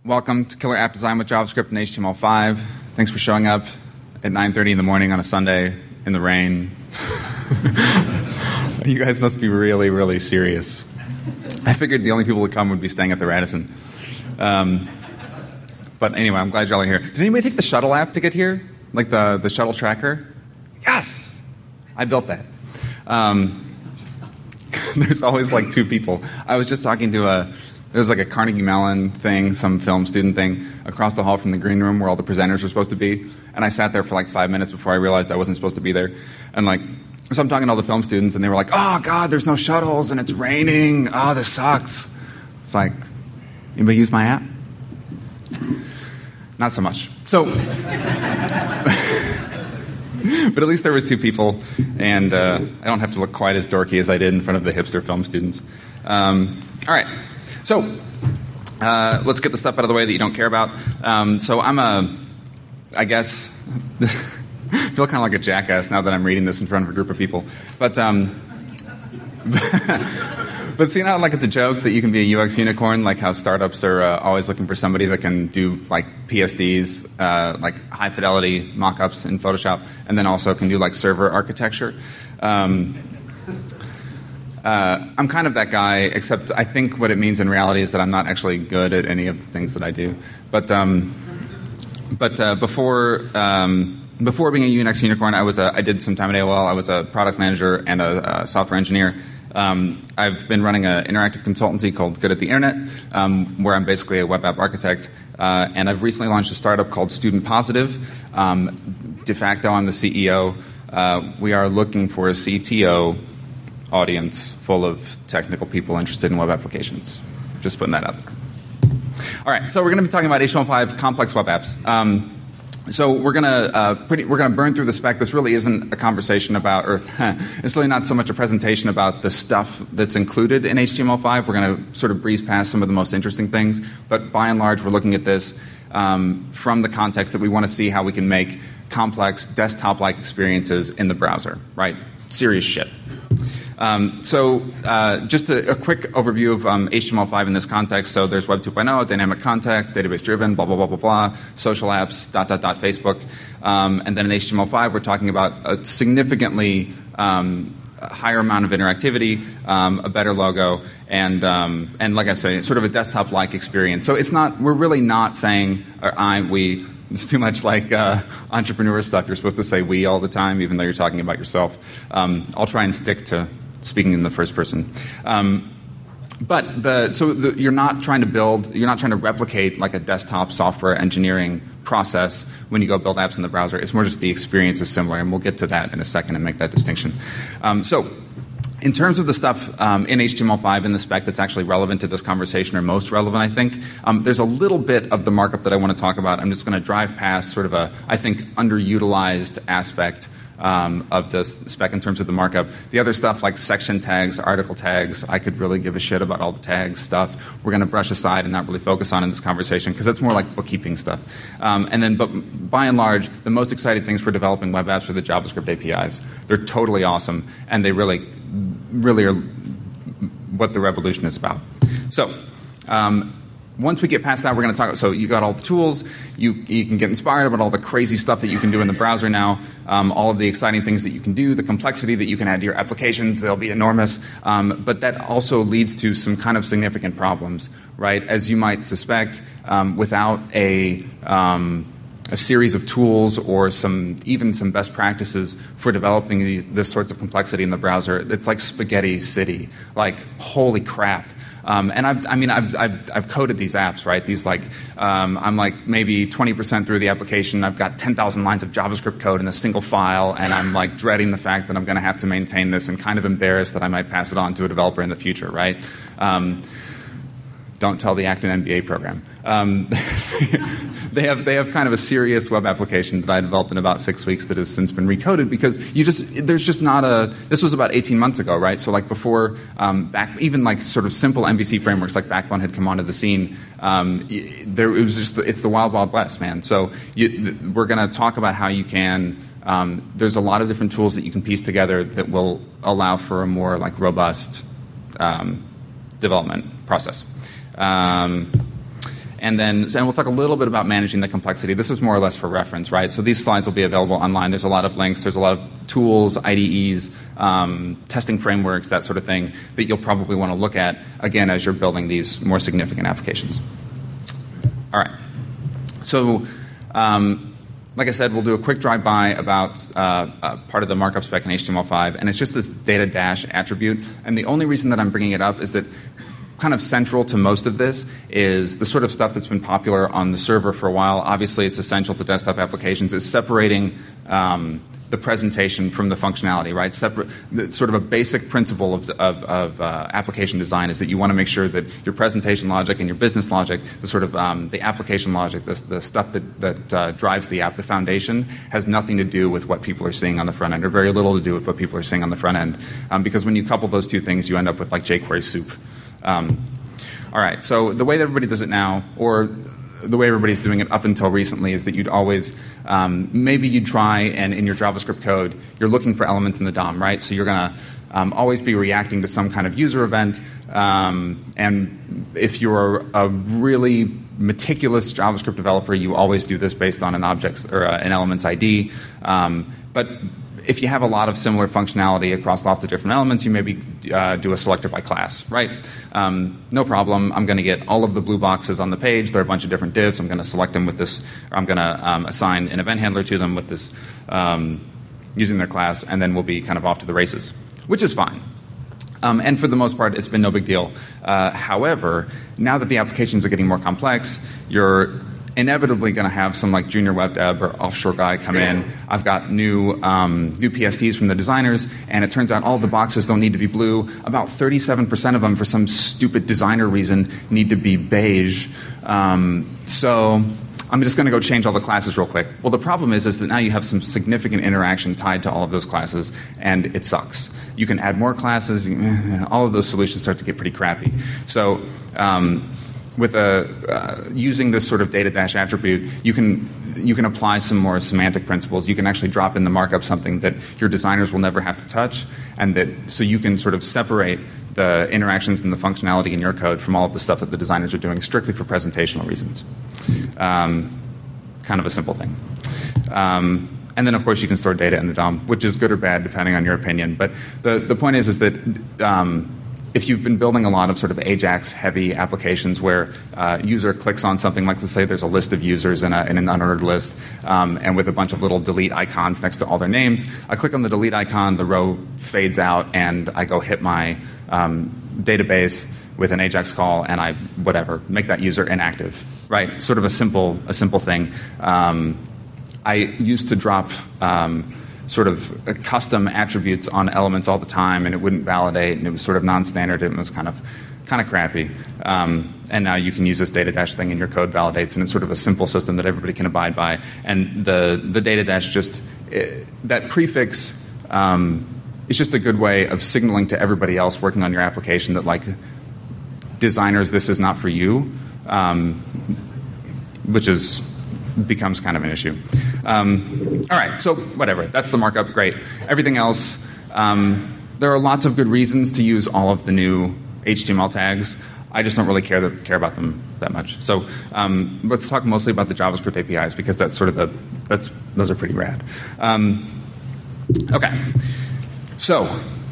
Welcome to Killer App Design with JavaScript and HTML5. Thanks for showing up at 9:30 in the morning on a Sunday in the rain. You guys must be really, really serious. I figured the only people who come would be staying at the Radisson. But anyway, I'm glad y'all are here. Did anybody take the shuttle app to get here? Like the shuttle tracker? Yes! I built that. There's always like two people. I was just talking to there was like a Carnegie Mellon thing, some film student thing, across the hall from the green room where all the presenters were supposed to be. And I sat there for like 5 minutes before I realized I wasn't supposed to be there. And so I'm talking to all the film students, and they were like, "Oh, God, there's no shuttles, and it's raining. Oh, this sucks." It's like, anybody use my app? Not so much. So, but at least there was two people, and I don't have to look quite as dorky as I did in front of the hipster film students. All right. So, let's get the stuff out of the way that you don't care about. So I guess, I feel kind of like a jackass now that I'm reading this in front of a group of people. But but see now, like it's a joke that you can be a UX unicorn, like how startups are always looking for somebody that can do like PSDs, like high fidelity mockups in Photoshop, and then also can do like server architecture. I'm kind of that guy, except I think what it means in reality is that I'm not actually good at any of the things that I do. But before being a UX unicorn, I did some time at AOL. I was a product manager and a software engineer. I've been running an interactive consultancy called Good at the Internet, where I'm basically a web app architect. And I've recently launched a startup called Student Positive. De facto, I'm the CEO. We are looking for a CTO audience full of technical people interested in web applications. Just putting that out there. All right, so we're going to be talking about HTML5 complex web apps. So we're going to burn through the spec. This really isn't a conversation about, or it's really not so much a presentation about the stuff that's included in HTML5. We're going to sort of breeze past some of the most interesting things. But by and large, we're looking at this from the context that we want to see how we can make complex desktop-like experiences in the browser. Right? Serious shit. Just a quick overview of HTML5 in this context. So there's Web 2.0, dynamic context, database-driven, blah, blah, blah, blah, blah, social apps, ... Facebook. And then in HTML5, we're talking about a significantly higher amount of interactivity, a better logo, and like I say, sort of a desktop-like experience. So we're really not saying, we. It's too much like entrepreneur stuff. You're supposed to say we all the time, even though you're talking about yourself. I'll try and stick to speaking in the first person. You're not trying to replicate like a desktop software engineering process when you go build apps in the browser. It's more just the experience is similar, and we'll get to that in a second and make that distinction. In terms of the stuff in HTML5 in the spec that's actually relevant to this conversation, or most relevant, I think, there's a little bit of the markup that I want to talk about. I'm just going to drive past sort of I think, underutilized aspect of this spec in terms of the markup. The other stuff like section tags, article tags, I could really give a shit about all the tags stuff. We're going to brush aside and not really focus on in this conversation because that's more like bookkeeping stuff. But by and large, the most exciting things for developing web apps are the JavaScript APIs. They're totally awesome, and they really are what the revolution is about. So, once we get past that, we're going to talk. So you got all the tools. You can get inspired about all the crazy stuff that you can do in the browser now. All of the exciting things that you can do, the complexity that you can add to your applications. They'll be enormous. But that also leads to some kind of significant problems, right? As you might suspect, without a series of tools or even some best practices for developing this sorts of complexity in the browser, it's like spaghetti city. Like, holy crap. And I've coded these apps, right? These I'm like maybe 20% through the application. I've got 10,000 lines of JavaScript code in a single file, and I'm like dreading the fact that I'm going to have to maintain this, and kind of embarrassed that I might pass it on to a developer in the future, right? Don't tell the Acton MBA program. They have kind of a serious web application that I developed in about 6 weeks that has since been recoded because there's just not this was about 18 months ago, right? So like before, even like sort of simple MVC frameworks like Backbone had come onto the scene, it's the wild, wild west, man. So we're going to talk about how you can, there's a lot of different tools that you can piece together that will allow for a more like robust development process. And we'll talk a little bit about managing the complexity. This is more or less for reference, right? So these slides will be available online. There's a lot of links. There's a lot of tools, IDEs, testing frameworks, that sort of thing that you'll probably want to look at, again, as you're building these more significant applications. All right. So like I said, we'll do a quick drive-by about part of the markup spec in HTML5, and it's just this data dash attribute. And the only reason that I'm bringing it up is that kind of central to most of this is the sort of stuff that's been popular on the server for a while. Obviously, it's essential to desktop applications, is separating the presentation from the functionality, right? Sort of a basic principle of application design is that you want to make sure that your presentation logic and your business logic, the sort of the application logic, the stuff that drives the app, the foundation, has nothing to do with what people are seeing on the front end, or very little to do with what people are seeing on the front end. Because when you couple those two things, you end up with like jQuery soup. All right, so the way that everybody does it now, or the way everybody's doing it up until recently, is that you'd always, maybe you'd try, and in your JavaScript code, you're looking for elements in the DOM, right? So you're going to always be reacting to some kind of user event, and if you're a really meticulous JavaScript developer, you always do this based on an object or an element's ID. But if you have a lot of similar functionality across lots of different elements, you maybe do a selector by class, right? No problem. I'm going to get all of the blue boxes on the page. There are a bunch of different divs. I'm going to select them with this, or I'm going to assign an event handler to them with this using their class, and then we'll be kind of off to the races, which is fine. And for the most part, it's been no big deal. However, now that the applications are getting more complex, you're inevitably going to have some like junior web dev or offshore guy come in. I've got new PSTs from the designers, and it turns out all the boxes don't need to be blue. About 37% of them, for some stupid designer reason, need to be beige. So I'm just going to go change all the classes real quick. Well, the problem is that now you have some significant interaction tied to all of those classes, and it sucks. You can add more classes. All of those solutions start to get pretty crappy. So with using this sort of data dash attribute, you can apply some more semantic principles. You can actually drop in the markup something that your designers will never have to touch, and so you can sort of separate the interactions and the functionality in your code from all of the stuff that the designers are doing strictly for presentational reasons. Kind of a simple thing. And then, of course, you can store data in the DOM, which is good or bad depending on your opinion. But the point is that if you've been building a lot of sort of AJAX-heavy applications where a user clicks on something, like, let's say there's a list of users in an unordered list, and with a bunch of little delete icons next to all their names, I click on the delete icon, the row fades out, and I go hit my database with an AJAX call, and I make that user inactive, right? Sort of a simple thing. I used to drop sort of custom attributes on elements all the time, and it wouldn't validate, and it was sort of non-standard, and it was kind of crappy. And now you can use this data dash thing, and your code validates, and it's sort of a simple system that everybody can abide by. And the data dash that prefix is just a good way of signaling to everybody else working on your application that, like, designers, this is not for you, which becomes kind of an issue. All right, so whatever. That's the markup. Great. Everything else, there are lots of good reasons to use all of the new HTML tags. I just don't really care about them that much. So let's talk mostly about the JavaScript APIs, because that's sort of those are pretty rad. Okay. So,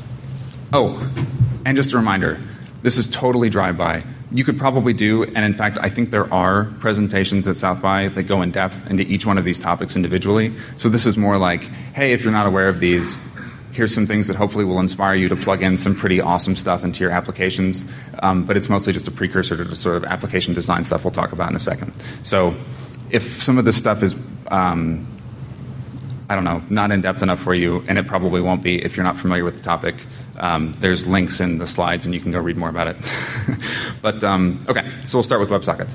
and just a reminder, this is totally drive-by. You could probably do, and in fact, I think there are presentations at South by that go in depth into each one of these topics individually. So this is more like, hey, if you're not aware of these, here's some things that hopefully will inspire you to plug in some pretty awesome stuff into your applications. But it's mostly just a precursor to the sort of application design stuff we'll talk about in a second. So if some of this stuff is, I don't know, not in depth enough for you, and it probably won't be if you're not familiar with the topic, there's links in the slides, and you can go read more about it. But, okay, so we'll start with WebSockets.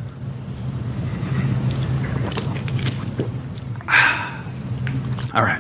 All right.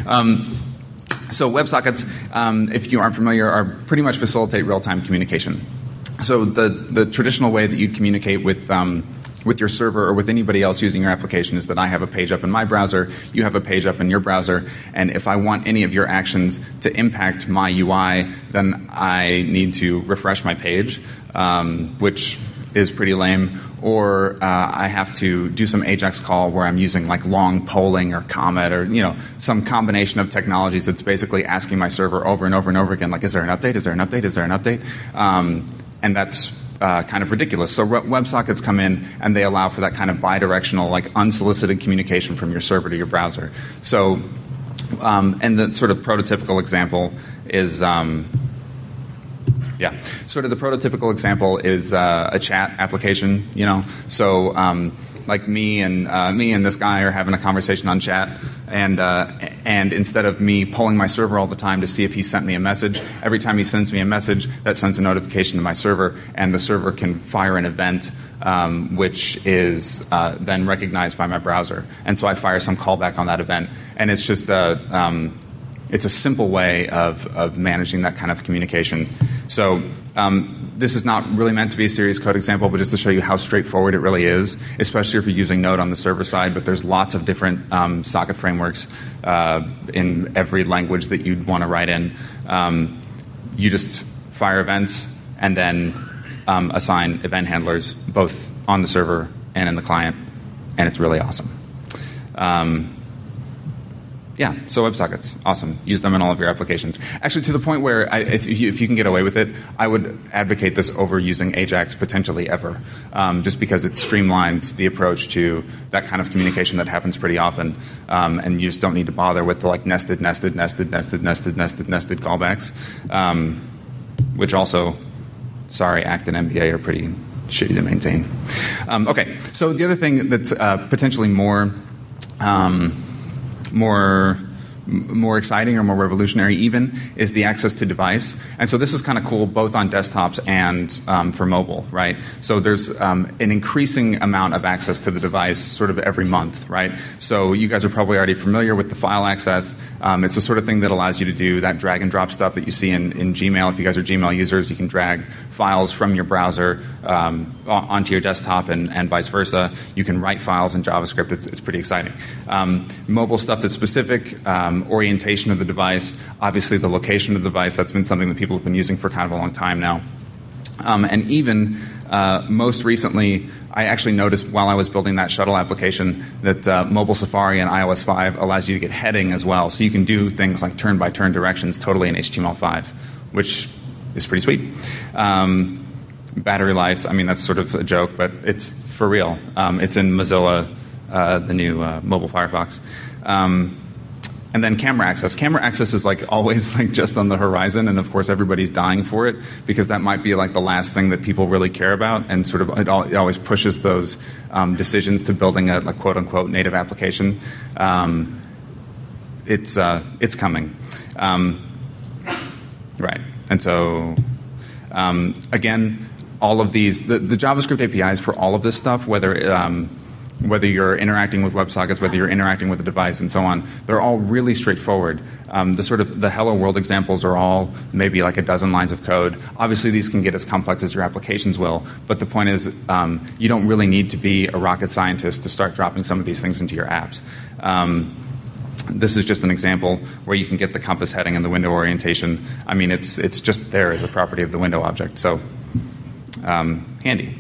So WebSockets, if you aren't familiar, are pretty much facilitate real-time communication. So the traditional way that you communicate with your server or with anybody else using your application is that I have a page up in my browser, you have a page up in your browser, and if I want any of your actions to impact my UI, then I need to refresh my page, which is pretty lame, or I have to do some AJAX call where I'm using like long polling or Comet or some combination of technologies that's basically asking my server over and over and over again, like, is there an update? Is there an update? Is there an update? And that's kind of ridiculous. So WebSockets come in and they allow for that kind of bidirectional, like unsolicited communication from your server to your browser. So, and the sort of prototypical example is. Sort of the prototypical example is a chat application, So like me and this guy are having a conversation on chat, and instead of me polling my server all the time to see if he sent me a message, every time he sends me a message, that sends a notification to my server, and the server can fire an event which is then recognized by my browser. And so I fire some callback on that event, and it's just it's a simple way of managing that kind of communication. So this is not really meant to be a serious code example, but just to show you how straightforward it really is, especially if you're using Node on the server side. But there's lots of different socket frameworks in every language that you'd want to write in. You just fire events and then assign event handlers both on the server and in the client, and it's really awesome. So WebSockets, awesome. Use them in all of your applications. Actually, to the point where if you can get away with it, I would advocate this over using AJAX potentially ever, just because it streamlines the approach to that kind of communication that happens pretty often, and you just don't need to bother with the like nested callbacks, which also, Act and MBA are pretty shitty to maintain. Okay, so the other thing that's potentially more exciting or more revolutionary even is the access to device. And so this is kind of cool both on desktops and for mobile, right? So there's an increasing amount of access to the device sort of every month, right? So you guys are probably already familiar with the file access. It's the sort of thing that allows you to do that drag and drop stuff that you see in Gmail. If you guys are Gmail users, you can drag files from your browser onto your desktop and vice versa. You can write files in JavaScript. It's pretty exciting. Mobile stuff that's specific, orientation of the device, obviously the location of the device, that's been something that people have been using for kind of a long time now. And even most recently, I actually noticed while I was building that shuttle application that mobile Safari and iOS 5 allows you to get heading as well. So you can do things like turn-by-turn directions totally in HTML5, which is pretty sweet. Battery life, I mean, that's sort of a joke, but it's for real. It's in Mozilla, the new mobile Firefox. And then camera access. Camera access is like always like just on the horizon, and of course everybody's dying for it because that might be like the last thing that people really care about, and sort of it always pushes those decisions to building a like, quote unquote native application. It's coming, right? And so again, all of these the JavaScript APIs for all of this stuff, whether you're interacting with WebSockets, whether you're interacting with a device, and so on, they're all really straightforward. The Hello World examples are all maybe like a dozen lines of code. Obviously, these can get as complex as your applications will, but the point is you don't really need to be a rocket scientist to start dropping some of these things into your apps. This is just an example where you can get the compass heading and the window orientation. I mean, it's just there as a property of the window object, so handy.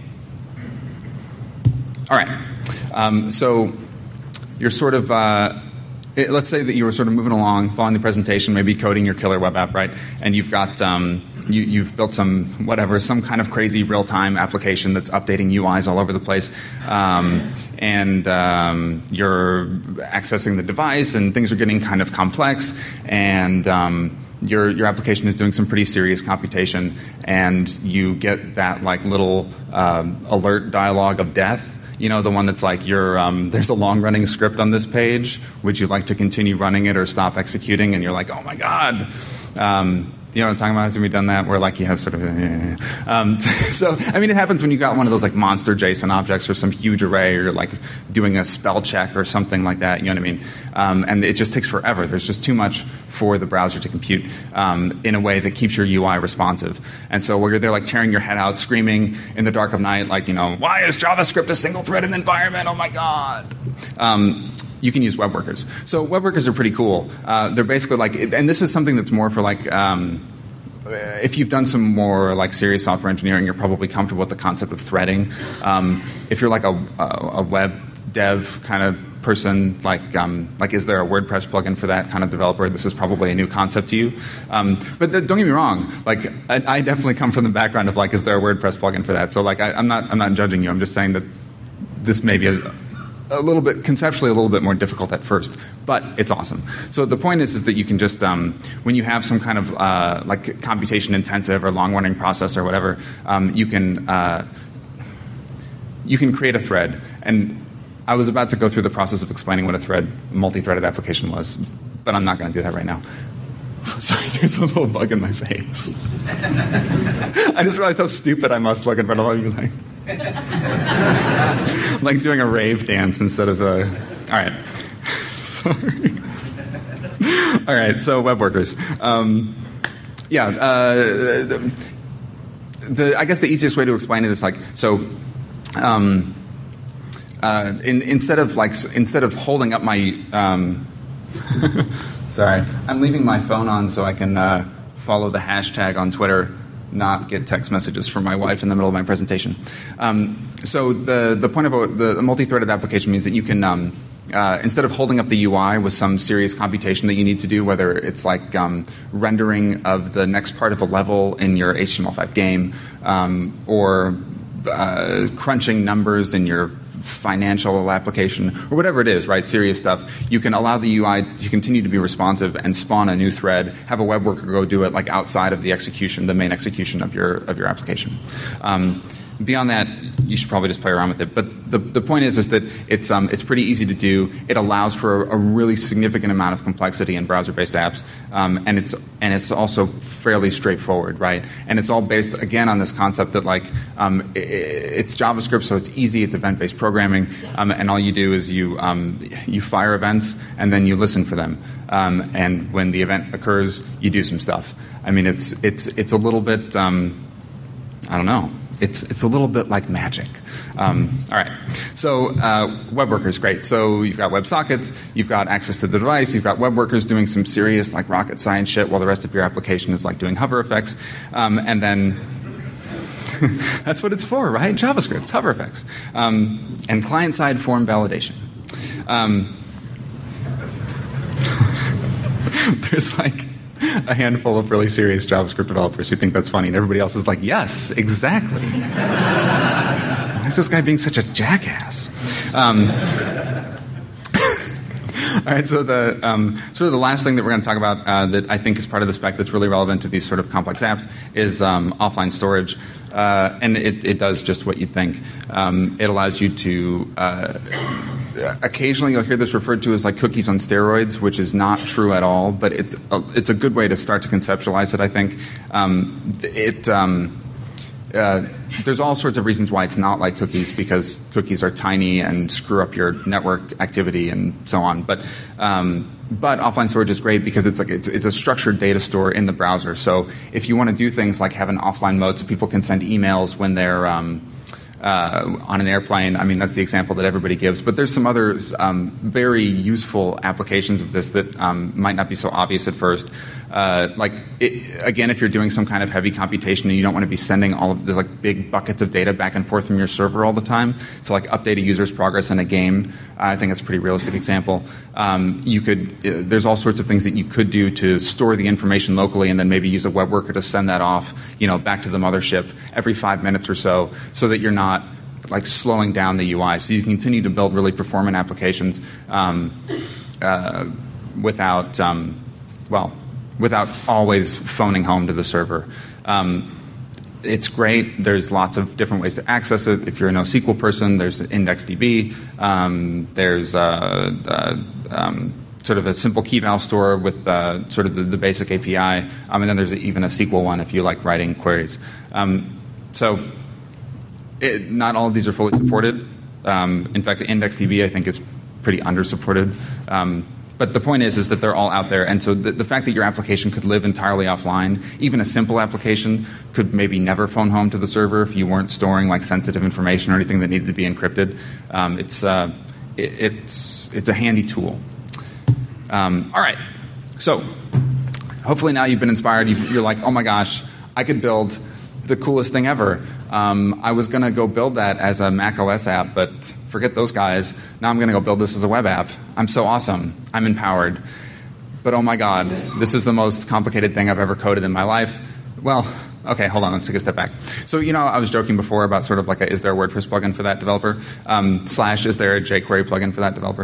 All right. So you're sort of, let's say that you were sort of moving along, following the presentation, maybe coding your killer web app, right? And you've got, you've built some kind of crazy real-time application that's updating UIs all over the place. And you're accessing the device, and things are getting kind of complex, and your application is doing some pretty serious computation, and you get that like little alert dialogue of death. You know, the one that's like, there's a long-running script on this page. Would you like to continue running it or stop executing? And you're like, oh, my God. You know what I'm talking about? Has anybody done that? Where, like, you have sort of... So, I mean, it happens when you got one of those, like, monster JSON objects or some huge array, or, like, doing a spell check or something like that. You know what I mean? And it just takes forever. There's just too much for the browser to compute in a way that keeps your UI responsive. And so where you're there, like, tearing your head out, screaming in the dark of night, like, you know, why is JavaScript a single-threaded environment? Oh, my God. You can use web workers. So web workers are pretty cool. They're basically like, and this is something that's more for like if you've done some more like serious software engineering, you're probably comfortable with the concept of threading. If you're like a web dev kind of person, like is there a WordPress plugin for that kind of developer? This is probably a new concept to you. But don't get me wrong. Like I definitely come from the background of like, is there a WordPress plugin for that? So like I'm not judging you. I'm just saying that this may be a little bit conceptually a little bit more difficult at first, but it's awesome. So the point is that you can just when you have some kind of like computation intensive or long running process or whatever, you can create a thread. And I was about to go through the process of explaining what a multi-threaded application was, but I'm not going to do that right now. Sorry, there's a little bug in my face. I just realized how stupid I must look in front of all you. Like doing a rave dance instead of a... All right. Sorry. All right, so web workers. I guess the easiest way to explain it is like, so... instead of holding up my... Sorry, I'm leaving my phone on so I can follow the hashtag on Twitter, not get text messages from my wife in the middle of my presentation. So the point of the multi-threaded application means that you can, instead of holding up the UI with some serious computation that you need to do, whether it's like rendering of the next part of a level in your HTML5 game, or crunching numbers in your financial application, or whatever it is, right? Serious stuff. You can allow the UI to continue to be responsive and spawn a new thread. Have a web worker go do it like outside of the execution, the main execution of your application. Beyond that, you should probably just play around with it. But the point is that it's pretty easy to do. It allows for a really significant amount of complexity in browser-based apps, and it's also fairly straightforward, right? And it's all based again on this concept that like it's JavaScript, so it's easy. It's event-based programming, and all you do is you fire events and then you listen for them. And when the event occurs, you do some stuff. I mean, it's a little bit I don't know. It's a little bit like magic. All right. So web workers, great. So you've got WebSockets, you've got access to the device, you've got web workers doing some serious like rocket science shit while the rest of your application is like doing hover effects. And then that's what it's for, right? JavaScript, hover effects. And client-side form validation. There's like a handful of really serious JavaScript developers who think that's funny, and everybody else is like, yes, exactly. Why is this guy being such a jackass? All right, so the sort of the last thing that we're going to talk about that I think is part of the spec that's really relevant to these sort of complex apps is offline storage, and it does just what you'd think. It allows you to occasionally you'll hear this referred to as like cookies on steroids, which is not true at all, but it's a good way to start to conceptualize it, I think. There's all sorts of reasons why it's not like cookies, because cookies are tiny and screw up your network activity and so on. But offline storage is great because it's a structured data store in the browser. So if you want to do things like have an offline mode so people can send emails when they're on an airplane, I mean, that's the example that everybody gives. But there's some other very useful applications of this that might not be so obvious at first. Again, if you're doing some kind of heavy computation and you don't want to be sending all of the like big buckets of data back and forth from your server all the time to like update a user's progress in a game, I think that's a pretty realistic example. There's all sorts of things that you could do to store the information locally and then maybe use a web worker to send that off, back to the mothership every 5 minutes or so that you're not like slowing down the UI. So you can continue to build really performant applications without always phoning home to the server. It's great. There's lots of different ways to access it. If you're a NoSQL person, there's IndexedDB. There's sort of a simple key val store with sort of the basic API. And then there's even a SQL one if you like writing queries. Not all of these are fully supported. In fact, IndexedDB I think is pretty under-supported. But the point is that they're all out there, and so the fact that your application could live entirely offline, even a simple application could maybe never phone home to the server if you weren't storing like sensitive information or anything that needed to be encrypted. It's a handy tool. All right, so hopefully now you've been inspired. You're like, oh my gosh, I could build the coolest thing ever. I was going to go build that as a Mac OS app, but forget those guys. Now I'm going to go build this as a web app. I'm so awesome. I'm empowered. But oh my God, this is the most complicated thing I've ever coded in my life. Well, okay, hold on, let's take a step back. So, I was joking before about sort of like is there a WordPress plugin for that developer? / is there a jQuery plugin for that developer?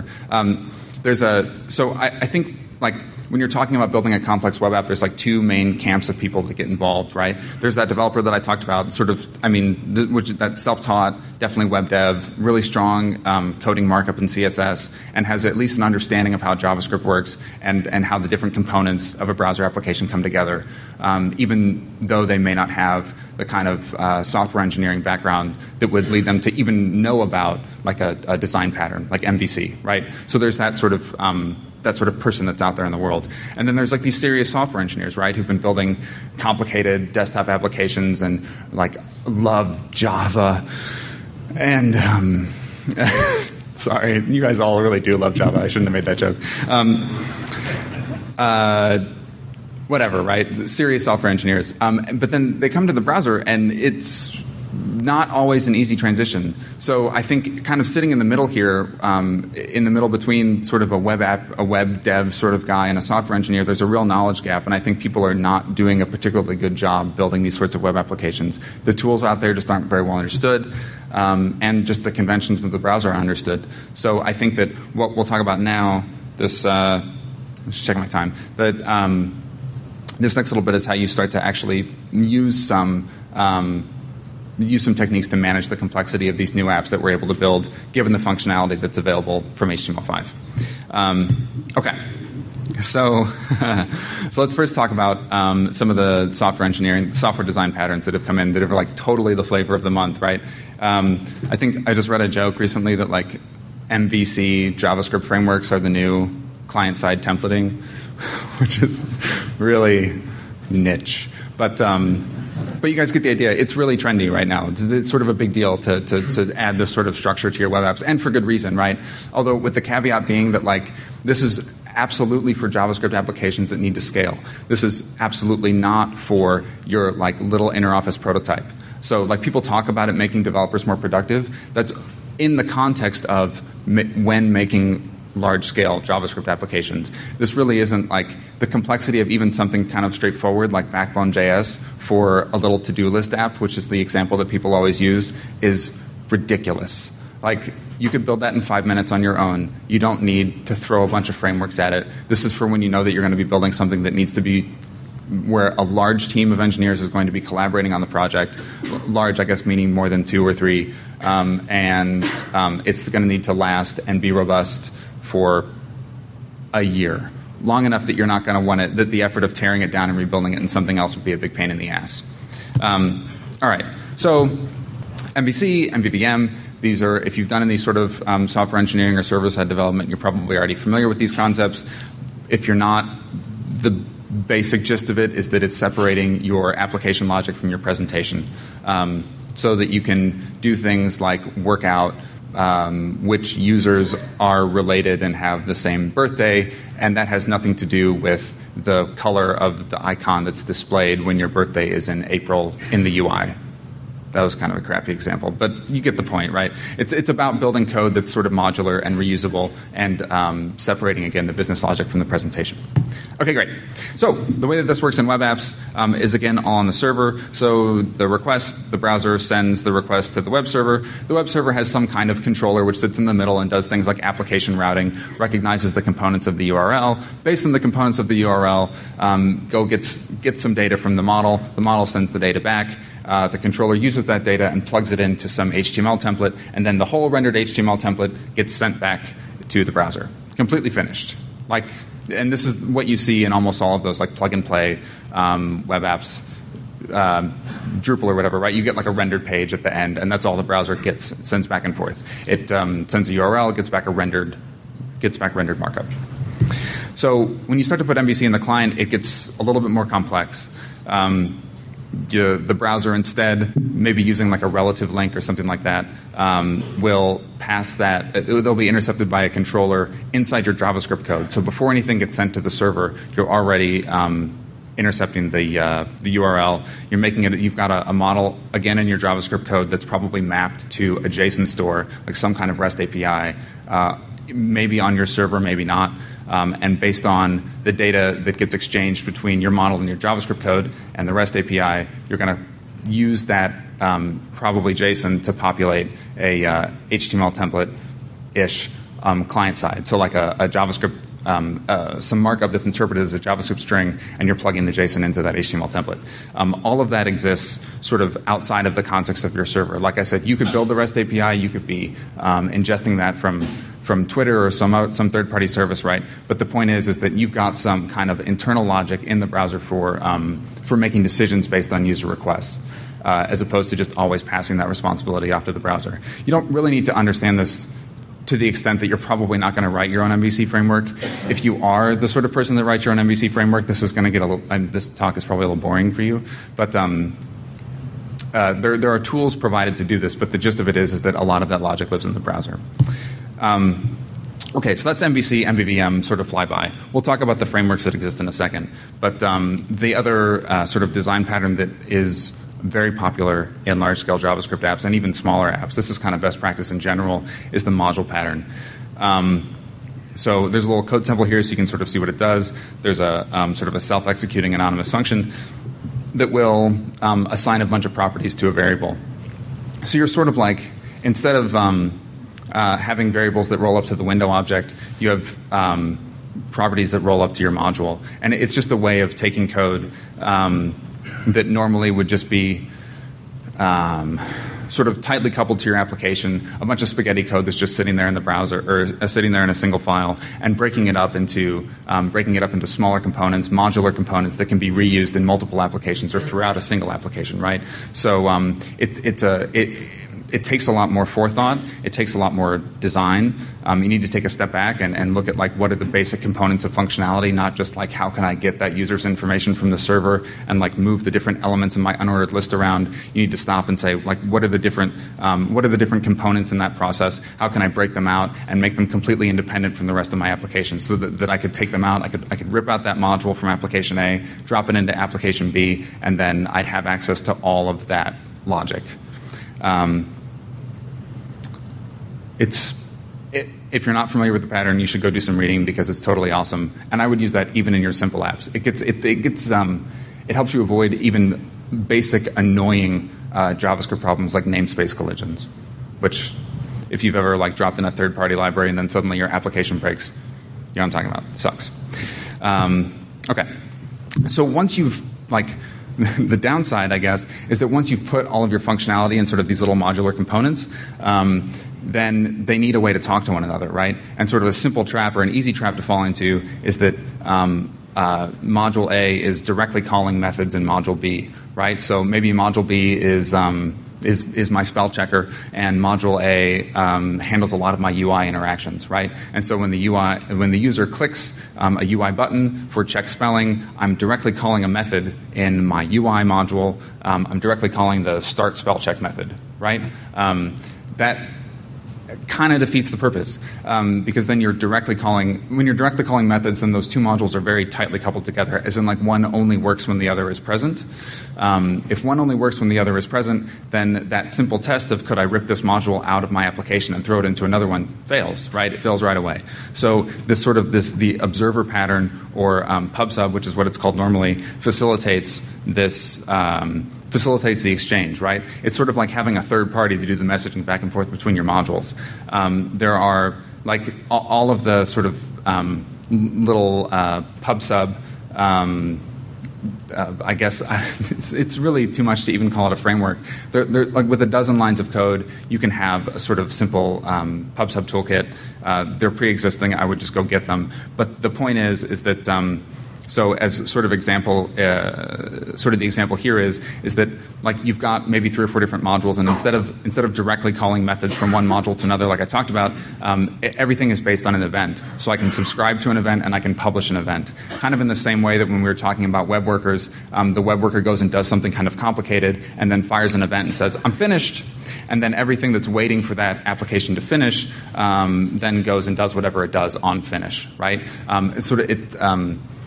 I think like when you're talking about building a complex web app, there's like two main camps of people that get involved, right? There's that developer that I talked about, which that's self-taught, definitely web dev, really strong coding markup in CSS, and has at least an understanding of how JavaScript works and how the different components of a browser application come together, even though they may not have the kind of software engineering background that would lead them to even know about like a design pattern, like MVC, right? So there's that sort of person that's out there in the world. And then there's like these serious software engineers, right, who've been building complicated desktop applications and like love Java. And sorry, you guys all really do love Java. I shouldn't have made that joke. Whatever, right? Serious software engineers. But then they come to the browser and it's not always an easy transition. So I think kind of sitting in the middle here, in the middle between sort of a web app, a web dev sort of guy and a software engineer, there's a real knowledge gap, and I think people are not doing a particularly good job building these sorts of web applications. The tools out there just aren't very well understood, and just the conventions of the browser are understood. So I think that what we'll talk about now, let's check my time, that this next little bit is how you start to actually use some techniques to manage the complexity of these new apps that we're able to build, given the functionality that's available from HTML5. Okay, so let's first talk about some of the software design patterns that have come in that are like totally the flavor of the month, right? I think I just read a joke recently that like MVC JavaScript frameworks are the new client-side templating, which is really niche, but you guys get the idea. It's really trendy right now. It's sort of a big deal to add this sort of structure to your web apps, and for good reason, right? Although with the caveat being that like this is absolutely for JavaScript applications that need to scale. This is absolutely not for your like little inner office prototype. So like people talk about it making developers more productive. That's in the context of when making large-scale JavaScript applications. This really isn't like the complexity of even something kind of straightforward like Backbone.js for a little to-do list app, which is the example that people always use, is ridiculous. Like, you could build that in 5 minutes on your own. You don't need to throw a bunch of frameworks at it. This is for when you know that you're going to be building something that needs to be where a large team of engineers is going to be collaborating on the project. Large, I guess, meaning more than 2 or 3. And it's going to need to last and be robust for a year, long enough that you're not going to want it, that the effort of tearing it down and rebuilding it in something else would be a big pain in the ass. All right, so MVC, MVVM, these are, if you've done any sort of software engineering or server-side development, you're probably already familiar with these concepts. If you're not, the basic gist of it is that it's separating your application logic from your presentation, so that you can do things like work out which users are related and have the same birthday, and that has nothing to do with the color of the icon that's displayed when your birthday is in April in the UI. That was kind of a crappy example, but you get the point, right? It's about building code that's sort of modular and reusable and separating, again, the business logic from the presentation. Okay, great. So the way that this works in web apps is, again, all on the server. So the browser sends the request to the web server. The web server has some kind of controller which sits in the middle and does things like application routing, recognizes the components of the URL. Based on the components of the URL, gets some data from the model. The model sends the data back. The controller uses that data and plugs it into some HTML template, and then the whole rendered HTML template gets sent back to the browser, completely finished. And this is what you see in almost all of those, like plug-and-play web apps, Drupal or whatever, right? You get like a rendered page at the end, and that's all the browser gets. It sends back and forth. It sends a URL, gets back rendered markup. So when you start to put MVC in the client, it gets a little bit more complex. The browser instead, maybe using like a relative link or something like that, will pass that. They'll be intercepted by a controller inside your JavaScript code. So before anything gets sent to the server, you're already intercepting the URL. You're making it. You've got a model again in your JavaScript code that's probably mapped to a JSON store, like some kind of REST API, maybe on your server, maybe not. And based on the data that gets exchanged between your model and your JavaScript code and the REST API, you're going to use that probably JSON to populate a HTML template-ish client side. So like a JavaScript, some markup that's interpreted as a JavaScript string, and you're plugging the JSON into that HTML template. All of that exists sort of outside of the context of your server. Like I said, you could build the REST API. You could be ingesting that from Twitter or some third-party service, right? But the point is that you've got some kind of internal logic in the browser for making decisions based on user requests, as opposed to just always passing that responsibility off to the browser. You don't really need to understand this to the extent that you're probably not going to write your own MVC framework. If you are the sort of person that writes your own MVC framework, this is going to get a little. This talk is probably a little boring for you, but there are tools provided to do this. But the gist of it is that a lot of that logic lives in the browser. Okay, so that's MVC, MVVM, sort of flyby. We'll talk about the frameworks that exist in a second. But the other sort of design pattern that is very popular in large-scale JavaScript apps and even smaller apps, this is kind of best practice in general, is the module pattern. So there's a little code sample here so you can sort of see what it does. There's a sort of a self-executing anonymous function that will assign a bunch of properties to a variable. So you're sort of like, instead of having variables that roll up to the window object, you have properties that roll up to your module. And it's just a way of taking code that normally would just be sort of tightly coupled to your application, a bunch of spaghetti code that's just sitting there in the browser or sitting there in a single file, and breaking it up into smaller components, modular components that can be reused in multiple applications or throughout a single application, right? So it takes a lot more forethought. It takes a lot more design. You need to take a step back and look at like what are the basic components of functionality, not just like how can I get that user's information from the server and like move the different elements in my unordered list around. You need to stop and say like what are the different components in that process? How can I break them out and make them completely independent from the rest of my application so that I could take them out. I could rip out that module from application A, drop it into application B, and then I'd have access to all of that logic. If you're not familiar with the pattern, you should go do some reading because it's totally awesome. And I would use that even in your simple apps. It helps you avoid even basic annoying JavaScript problems like namespace collisions, which if you've ever like dropped in a third-party library and then suddenly your application breaks, you know what I'm talking about. It sucks. Okay, so once you've like. The downside, I guess, is that once you've put all of your functionality in sort of these little modular components, then they need a way to talk to one another, right? And sort of a simple trap or an easy trap to fall into is that module A is directly calling methods in module B, right? So maybe module B is my spell checker, and module A handles a lot of my UI interactions, right? And so when the user clicks a UI button for check spelling, I'm directly calling a method in my UI module. I'm directly calling the start spell check method, right? That kind of defeats the purpose because then when you're directly calling methods, then those two modules are very tightly coupled together, as in like one only works when the other is present. If one only works when the other is present, then that simple test of could I rip this module out of my application and throw it into another one fails, right? It fails right away. So the observer pattern or PubSub, which is what it's called normally, facilitates the exchange, right? It's sort of like having a third party to do the messaging back and forth between your modules. There are like all of the sort of little PubSub. I guess it's really too much to even call it a framework. They're like with a dozen lines of code, you can have a sort of simple PubSub toolkit. They're pre-existing. I would just go get them. But the point is that. So as sort of example, sort of the example here is that like you've got maybe 3 or 4 different modules, and instead of directly calling methods from one module to another, like I talked about, everything is based on an event. So I can subscribe to an event and I can publish an event. Kind of in the same way that when we were talking about web workers, the web worker goes and does something kind of complicated and then fires an event and says, "I'm finished." And then everything that's waiting for that application to finish then goes and does whatever it does on finish, right?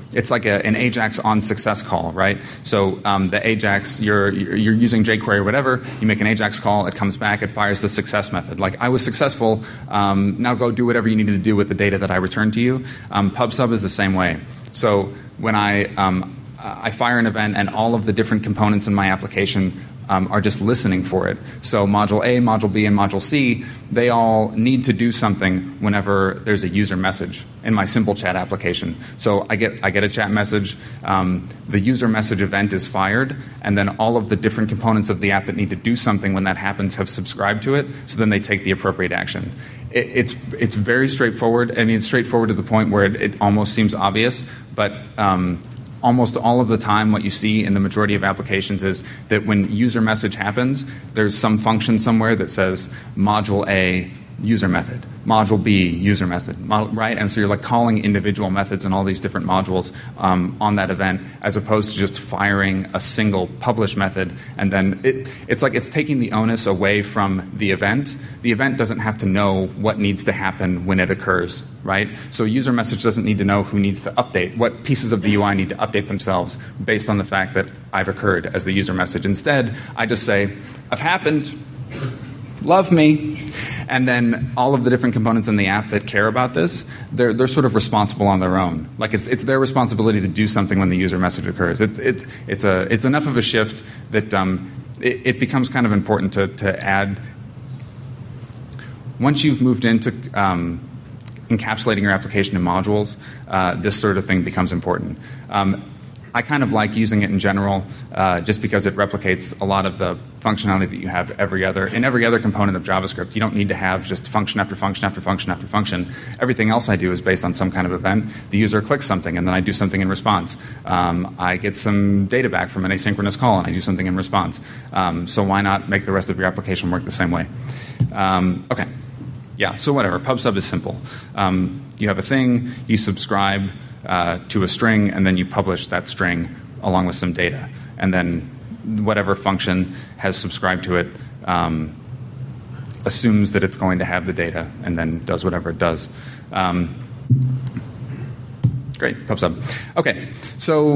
it's like an AJAX on success call, right? So the AJAX, you're using jQuery or whatever, you make an AJAX call, it comes back, it fires the success method. Like, I was successful, now go do whatever you needed to do with the data that I returned to you. PubSub is the same way. So when I fire an event and all of the different components in my application are just listening for it. So module A, module B, and module C, they all need to do something whenever there's a user message in my simple chat application. So I get a chat message, the user message event is fired, and then all of the different components of the app that need to do something when that happens have subscribed to it, so then they take the appropriate action. It's very straightforward. I mean, it's straightforward to the point where it almost seems obvious, but almost all of the time what you see in the majority of applications is that when user message happens, there's some function somewhere that says module A user method, module B user method, right? And so you're like calling individual methods in all these different modules on that event, as opposed to just firing a single publish method. And then it's like it's taking the onus away from the event. The event doesn't have to know what needs to happen when it occurs, right? So a user message doesn't need to know who needs to update, what pieces of the UI need to update themselves based on the fact that I've occurred as the user message. Instead, I just say, I've happened, love me. And then all of the different components in the app that care about this, they're sort of responsible on their own. Like, it's their responsibility to do something when the user message occurs. It's enough of a shift that it becomes kind of important to add. Once you've moved into encapsulating your application in modules, this sort of thing becomes important. I kind of like using it in general, just because it replicates a lot of the functionality that you have in every other component of JavaScript. You don't need to have just function after function after function after function. Everything else I do is based on some kind of event. The user clicks something, and then I do something in response. I get some data back from an asynchronous call, and I do something in response. So why not make the rest of your application work the same way? Okay. Yeah, so whatever. PubSub is simple. You have a thing, you subscribe to a string, and then you publish that string along with some data. And then whatever function has subscribed to it assumes that it's going to have the data and then does whatever it does. Great, PubSub. Okay, so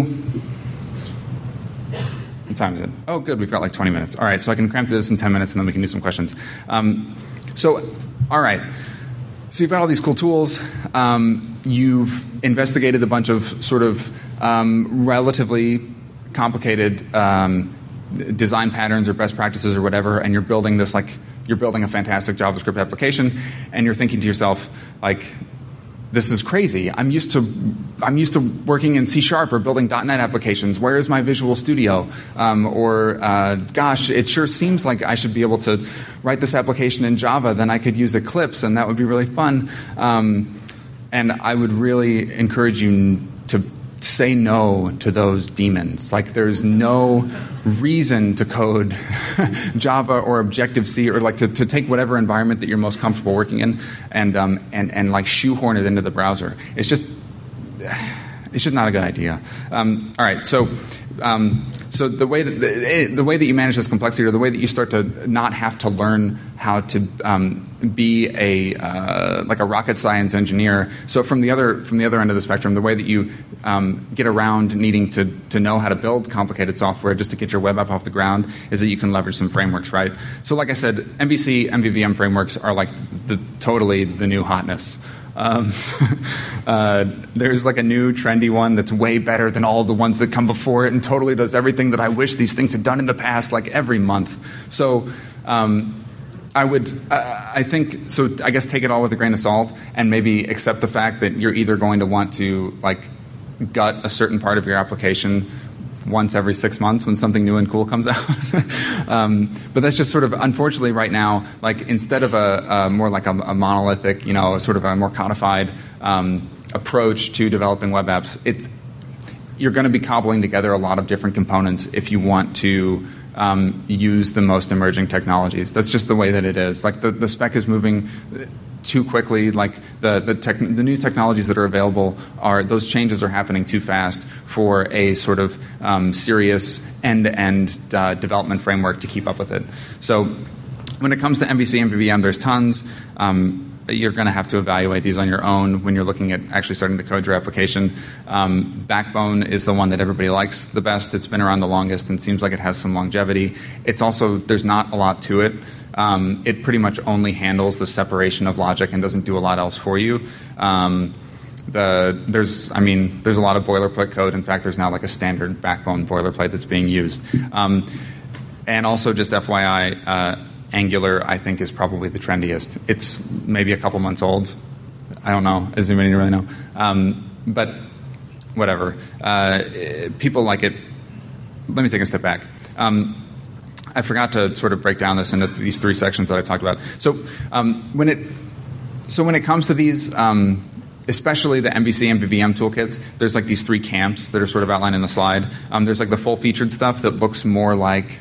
what time is it? Oh, good, we've got like 20 minutes. All right, so I can cram through this in 10 minutes, and then we can do some questions. All right. So you've got all these cool tools. You've investigated a bunch of sort of relatively complicated design patterns or best practices or whatever, and you're building this you're building a fantastic JavaScript application, and you're thinking to yourself, like, this is crazy. I'm used to working in C# or building .NET applications. Where is my Visual Studio? Gosh, it sure seems like I should be able to write this application in Java. Then I could use Eclipse, and that would be really fun. And I would really encourage you to say no to those demons. Like, there's no reason to code Java or Objective-C, or like to take whatever environment that you're most comfortable working in and like shoehorn it into the browser. It's just not a good idea. All right, so the way that you manage this complexity, or the way that you start to not have to learn how to be like a rocket science engineer. So from the other end of the spectrum, the way that you get around needing to know how to build complicated software just to get your web app off the ground is that you can leverage some frameworks, right? So like I said, MVC, MVVM frameworks are like totally the new hotness. There's like a new trendy one that's way better than all the ones that come before it, and totally does everything that I wish these things had done in the past, like every month. So I guess take it all with a grain of salt, and maybe accept the fact that you're either going to want to like gut a certain part of your application once every 6 months when something new and cool comes out. But that's just sort of, unfortunately right now, like instead of a more like a monolithic, sort of a more codified approach to developing web apps, you're going to be cobbling together a lot of different components if you want to use the most emerging technologies. That's just the way that it is. Like the spec is moving too quickly. Like the new technologies that are available those changes are happening too fast for a sort of serious end-to-end development framework to keep up with it. So when it comes to MVC and MVVM, there's tons. you're going to have to evaluate these on your own when you're looking at actually starting to code your application. Backbone is the one that everybody likes the best. It's been around the longest and seems like it has some longevity. It's also, there's not a lot to it. It pretty much only handles the separation of logic and doesn't do a lot else for you. There's a lot of boilerplate code. In fact, there's now like a standard Backbone boilerplate that's being used. And also, just FYI, Angular, I think, is probably the trendiest. It's maybe a couple months old. I don't know. Does anybody really know? But whatever. People like it. Let me take a step back. I forgot to sort of break down this into these three sections that I talked about. So when it comes to these, especially the MVC and MVVM toolkits, there's like these three camps that are sort of outlined in the slide. There's like the full-featured stuff that looks more like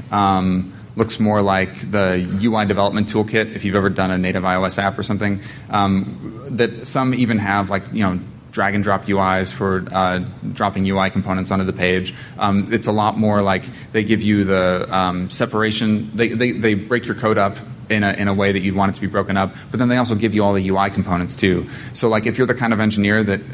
the UI development toolkit, if you've ever done a native iOS app or something. That some even have drag and drop UIs for dropping UI components onto the page. It's a lot more like they give you the separation. They break your code up in a way that you'd want it to be broken up, but then they also give you all the UI components too. So like if you're the kind of engineer that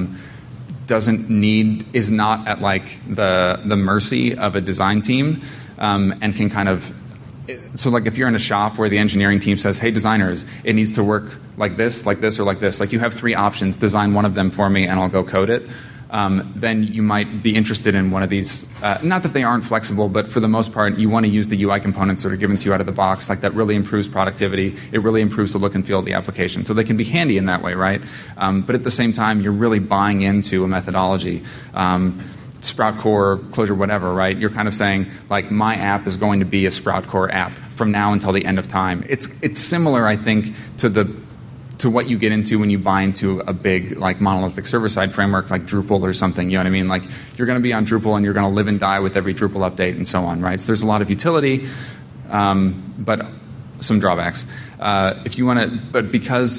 is not at like the mercy of a design team, and can kind of, so like if you're in a shop where the engineering team says, hey designers, it needs to work like this, or like this, like you have three options, design one of them for me and I'll go code it, then you might be interested in one of these. Not that they aren't flexible, but for the most part you want to use the UI components that are given to you out of the box. Like that really improves productivity, it really improves the look and feel of the application, so they can be handy in that way, right? But at the same time you're really buying into a methodology. Sprout Core, Clojure, whatever, right? You're kind of saying, like, my app is going to be a Sprout Core app from now until the end of time. It's similar, I think, to what you get into when you buy into a big, like, monolithic server-side framework like Drupal or something. You know what I mean? Like, you're going to be on Drupal and you're going to live and die with every Drupal update and so on, right? So there's a lot of utility, but some drawbacks. If you want to, but because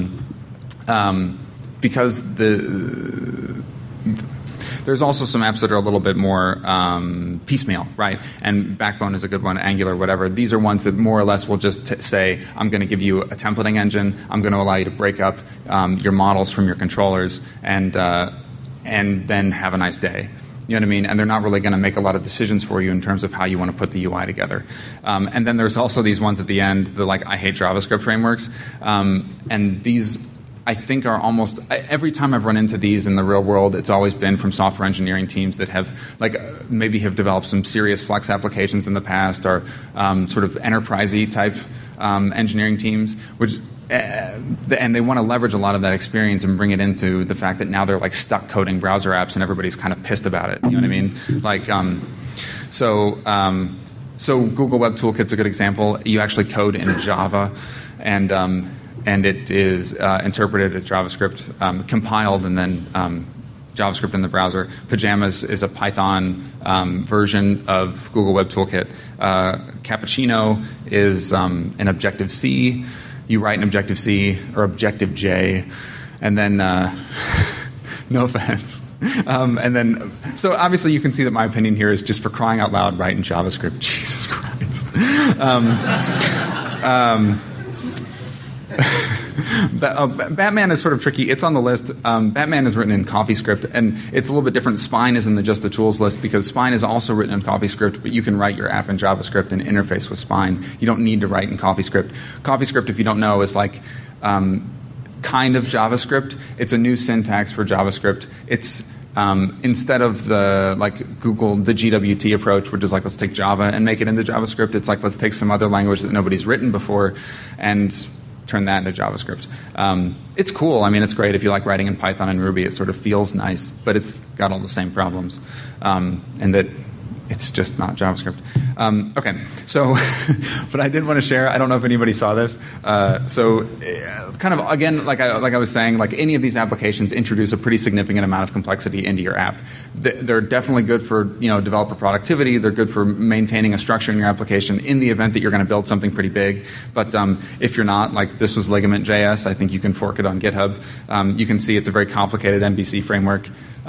there's also some apps that are a little bit more piecemeal, right? And Backbone is a good one, Angular, whatever. These are ones that more or less will just say, I'm going to give you a templating engine. I'm going to allow you to break up your models from your controllers and then have a nice day. You know what I mean? And they're not really going to make a lot of decisions for you in terms of how you want to put the UI together. And then there's also these ones at the end, the like I hate JavaScript frameworks. And these, I think, are almost every time I've run into these in the real world, it's always been from software engineering teams that have maybe have developed some serious Flex applications in the past, or sort of enterprise-y type engineering teams, which and they want to leverage a lot of that experience and bring it into the fact that now they're like stuck coding browser apps and everybody's kind of pissed about it. You know what I mean? Like so Google Web Toolkit's a good example. You actually code in Java, and it is interpreted as JavaScript, compiled, and then JavaScript in the browser. Pajamas is a Python version of Google Web Toolkit. Cappuccino is an Objective-C. You write an Objective-C or Objective-J, and then no offense. And then, so obviously you can see that my opinion here is just for crying out loud, write in JavaScript. Jesus Christ. Batman is sort of tricky. It's on the list. Batman is written in CoffeeScript, and it's a little bit different. Spine is in the just the tools list because Spine is also written in CoffeeScript, but you can write your app in JavaScript and interface with Spine. You don't need to write in CoffeeScript. CoffeeScript, if you don't know, is like kind of JavaScript. It's a new syntax for JavaScript. It's instead of the GWT approach, which is like let's take Java and make it into JavaScript. It's like let's take some other language that nobody's written before and turn that into JavaScript. It's cool. I mean, it's great if you like writing in Python and Ruby. It sort of feels nice, but it's got all the same problems, and that it's just not JavaScript. Okay, so, but I did want to share. I don't know if anybody saw this. Kind of again, like I was saying, like any of these applications introduce a pretty significant amount of complexity into your app. They're definitely good for developer productivity. They're good for maintaining a structure in your application in the event that you're going to build something pretty big. But if you're not, like this was Ligament.js, I think you can fork it on GitHub. You can see it's a very complicated MVC framework.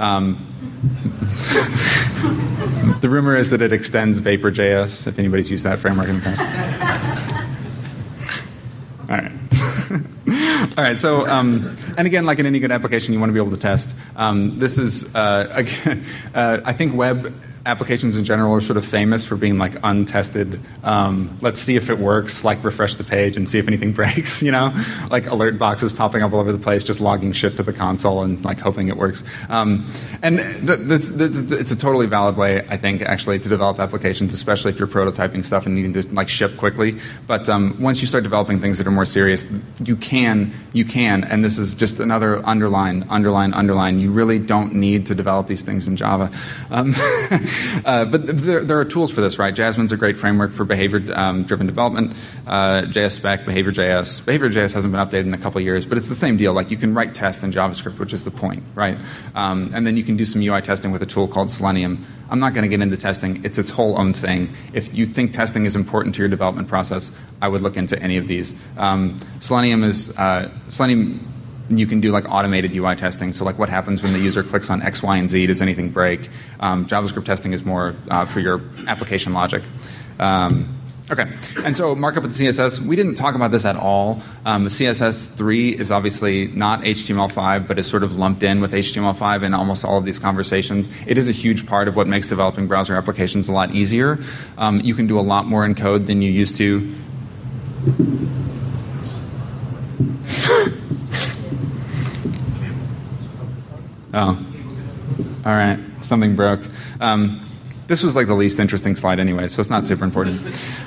The rumor is that it extends Vapor.js, if anybody's used that framework in the past. All right. All right. So, and again, like in any good application, you want to be able to test. This is again, I think web applications in general are sort of famous for being like untested. Let's see if it works. Like refresh the page and see if anything breaks. Like alert boxes popping up all over the place, just logging shit to the console and like hoping it works. And it's a totally valid way, I think, actually, to develop applications, especially if you're prototyping stuff and needing to like ship quickly. But once you start developing things that are more serious, you can, and this is just another underline. You really don't need to develop these things in Java. But there are tools for this, right? Jasmine's a great framework for behavior-driven development. JSPec, Behavior.js. Behavior.js hasn't been updated in a couple of years, but it's the same deal. Like you can write tests in JavaScript, which is the point, right? And then you can do some UI testing with a tool called Selenium. I'm not going to get into testing. It's its whole own thing. If you think testing is important to your development process, I would look into any of these. Selenium, you can do like automated UI testing. So like what happens when the user clicks on X, Y, and Z? Does anything break? JavaScript testing is more for your application logic. Okay, and so markup with CSS, we didn't talk about this at all. CSS3 is obviously not HTML5, but is sort of lumped in with HTML5 in almost all of these conversations. It is a huge part of what makes developing browser applications a lot easier. You can do a lot more in code than you used to. Oh, all right, something broke. This was like the least interesting slide anyway, so it's not super important.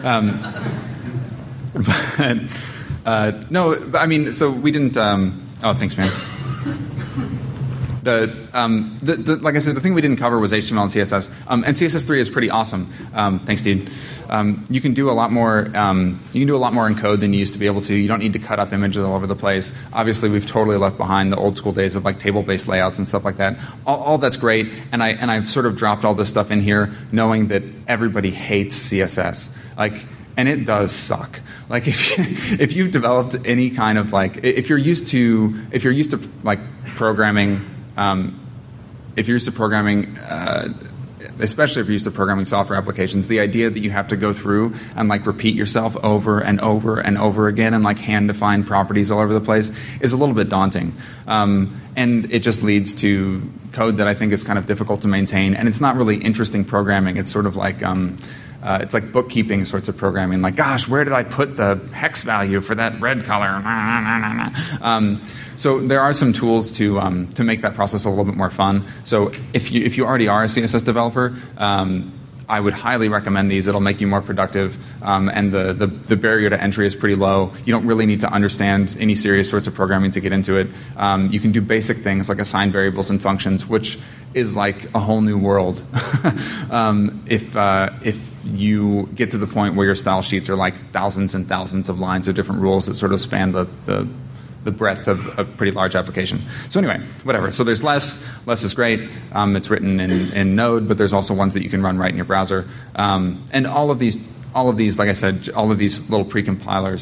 No, I mean, so we didn't. Oh, thanks, man. Like I said, the thing we didn't cover was HTML and CSS, and CSS3 is pretty awesome. Thanks, dude. You can do a lot more. You can do a lot more in code than you used to be able to. You don't need to cut up images all over the place. Obviously, we've totally left behind the old school days of like table-based layouts and stuff like that. All that's great, and I've sort of dropped all this stuff in here, knowing that everybody hates CSS. And it does suck. Like if you've developed any kind of like if you're used to like programming. If you're used to programming, especially if you're used to programming software applications, the idea that you have to go through and like repeat yourself over and over and over again and like hand define properties all over the place is a little bit daunting. And it just leads to code that I think is kind of difficult to maintain. And it's not really interesting programming. It's sort of like it's like bookkeeping sorts of programming. Like, gosh, where did I put the hex value for that red color? So there are some tools to make that process a little bit more fun. So if you already are a CSS developer, I would highly recommend these. It'll make you more productive, and the barrier to entry is pretty low. You don't really need to understand any serious sorts of programming to get into it. You can do basic things like assign variables and functions, which is like a whole new world. If you get to the point where your style sheets are like thousands and thousands of lines of different rules that sort of span the breadth of a pretty large application. So anyway, whatever. So there's less. Less is great. It's written in Node, but there's also ones that you can run right in your browser. And all of these, like I said, all of these little precompilers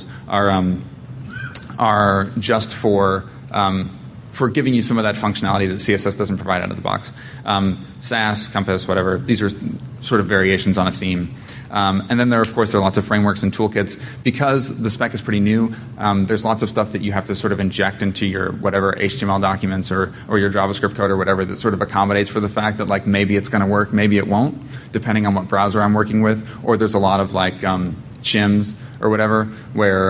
are just for giving you some of that functionality that CSS doesn't provide out of the box. Sass, Compass, whatever. These are sort of variations on a theme. And then there are lots of frameworks and toolkits. Because the spec is pretty new, there's lots of stuff that you have to sort of inject into your whatever HTML documents or your JavaScript code or whatever that sort of accommodates for the fact that like maybe it's going to work, maybe it won't, depending on what browser I'm working with. Or there's a lot of like shims or whatever where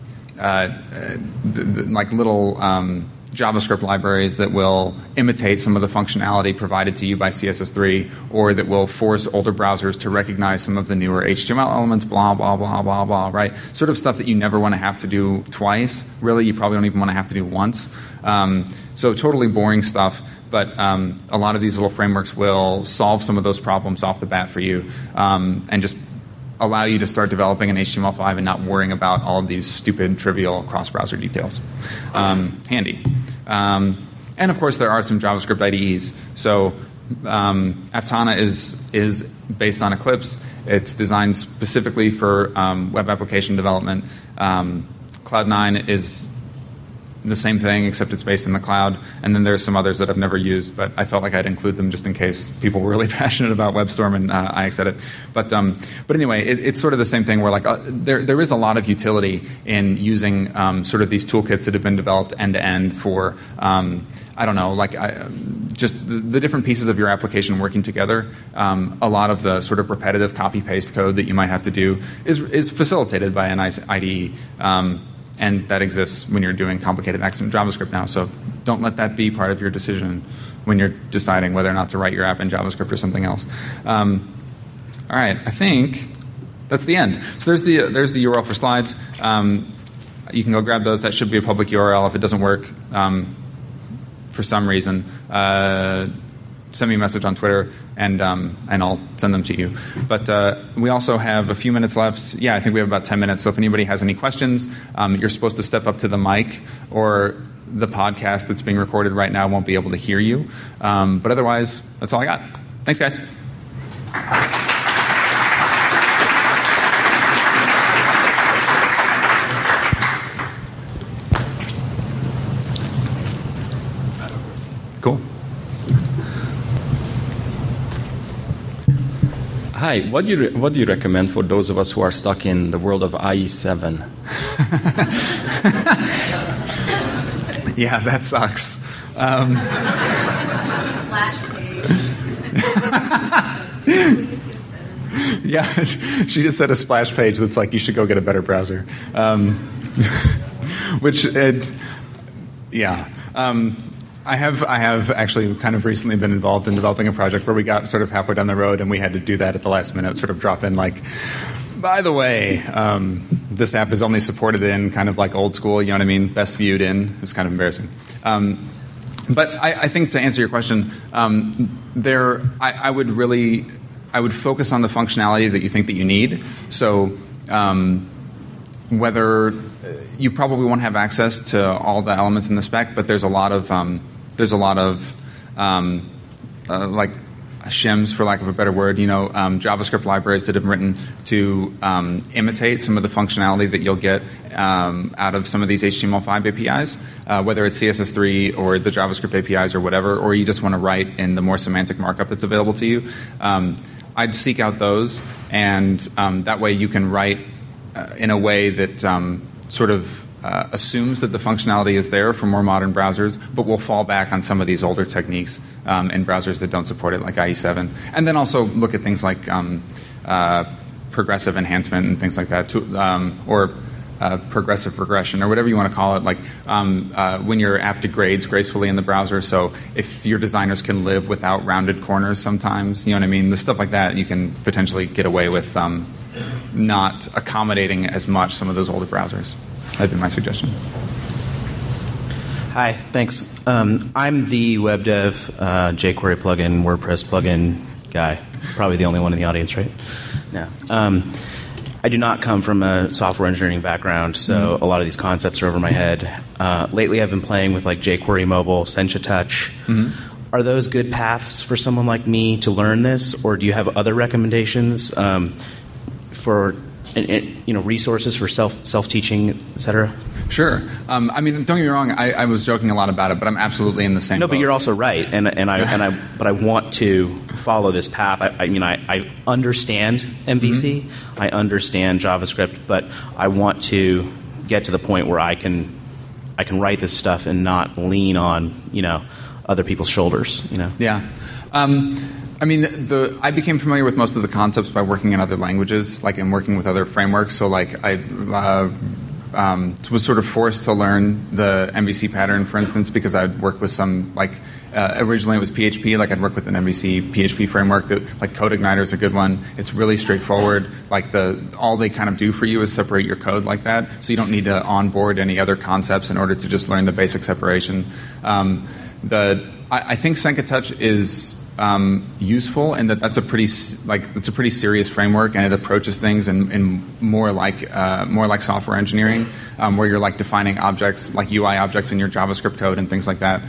like little JavaScript libraries that will imitate some of the functionality provided to you by CSS3, or that will force older browsers to recognize some of the newer HTML elements, blah, blah, blah, blah, blah, right? Sort of stuff that you never want to have to do twice. Really, you probably don't even want to have to do once. So totally boring stuff, but a lot of these little frameworks will solve some of those problems off the bat for you, and just allow you to start developing in HTML5 and not worrying about all of these stupid, trivial cross-browser details. Handy. And of course, there are some JavaScript IDEs. So Aptana is based on Eclipse. It's designed specifically for web application development. Cloud9 is the same thing, except it's based in the cloud. And then there's some others that I've never used, but I felt like I'd include them just in case people were really passionate about WebStorm and iXEdit. But anyway, it's sort of the same thing where there is a lot of utility in using sort of these toolkits that have been developed end to end for just the different pieces of your application working together. A lot of the sort of repetitive copy-paste code that you might have to do is facilitated by a nice IDE, and that exists when you're doing complicated apps in JavaScript now. So don't let that be part of your decision when you're deciding whether or not to write your app in JavaScript or something else. All right, I think that's the end. So there's the URL for slides. You can go grab those. That should be a public URL. If it doesn't work for some reason, send me a message on Twitter, and I'll send them to you. But we also have a few minutes left. Yeah, I think we have about 10 minutes. So if anybody has any questions, you're supposed to step up to the mic, or the podcast that's being recorded right now won't be able to hear you. But otherwise, that's all I got. Thanks, guys. Cool. Hi, what do you recommend for those of us who are stuck in the world of IE7? Yeah, that sucks. Splash page. Yeah, she just said a splash page that's like, you should go get a better browser. I have actually kind of recently been involved in developing a project where we got sort of halfway down the road and we had to do that at the last minute, sort of drop in like, by the way, this app is only supported in kind of like old school, you know what I mean, best viewed in. It's kind of embarrassing. But I think to answer your question, I would focus on the functionality that you think that you need. So whether you probably won't have access to all the elements in the spec, but there's a lot of like shims, for lack of a better word, JavaScript libraries that have been written to imitate some of the functionality that you'll get out of some of these HTML5 APIs, whether it's CSS3 or the JavaScript APIs or whatever, or you just want to write in the more semantic markup that's available to you. I'd seek out those, and that way you can write in a way that sort of assumes that the functionality is there for more modern browsers, but will fall back on some of these older techniques in browsers that don't support it, like IE7. And then also look at things like progressive enhancement and things like that, or progressive regression, or whatever you want to call it, like when your app degrades gracefully in the browser. So if your designers can live without rounded corners sometimes, you know what I mean? The stuff like that, you can potentially get away with not accommodating as much some of those older browsers. That'd be my suggestion. Hi, thanks. I'm the web dev jQuery plugin, WordPress plugin guy. Probably the only one in the audience, right? No. I do not come from a software engineering background, so a lot of these concepts are over my head. Lately, I've been playing with like jQuery Mobile, Sencha Touch. Are those good paths for someone like me to learn this, or do you have other recommendations for resources for self-teaching, et cetera? Sure. I mean, don't get me wrong. I was joking a lot about it, but I'm absolutely in the same boat. But you're also right, but I want to follow this path. I understand MVC, I understand JavaScript, but I want to get to the point where I can write this stuff and not lean on other people's shoulders. Yeah. I mean, I became familiar with most of the concepts by working in other languages, like and working with other frameworks. So, like, I was sort of forced to learn the MVC pattern, for instance, because I'd worked with some, like, originally it was PHP. Like, I'd worked with an MVC PHP framework that, like, CodeIgniter is a good one. It's really straightforward. Like, all they kind of do for you is separate your code like that, so you don't need to onboard any other concepts in order to just learn the basic separation. I think Sencha Touch is useful, and that's a pretty serious framework, and it approaches things in more like software engineering, where you're like defining objects, like UI objects in your JavaScript code and things like that.